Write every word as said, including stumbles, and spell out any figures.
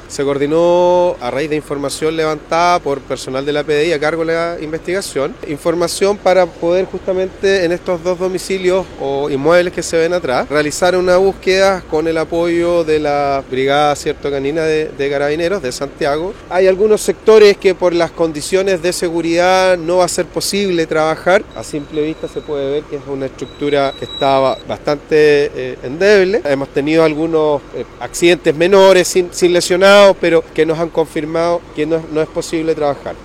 Se coordinó a raíz de información levantada por personal de la P D I a cargo de la investigación, información para poder justamente en estos dos domicilios o inmuebles que se ven atrás, realizar una búsqueda con el apoyo de la Brigada Cierto Canina de, de Carabineros de Santiago. Hay algunos sectores que por las condiciones de seguridad no va a ser posible trabajar. A simple vista se puede ver que es una estructura que estaba bastante eh, endeble. Hemos tenido algunos eh, accidentes menores sin, sin lesionados, pero que nos han confirmado que no, no es posible trabajar.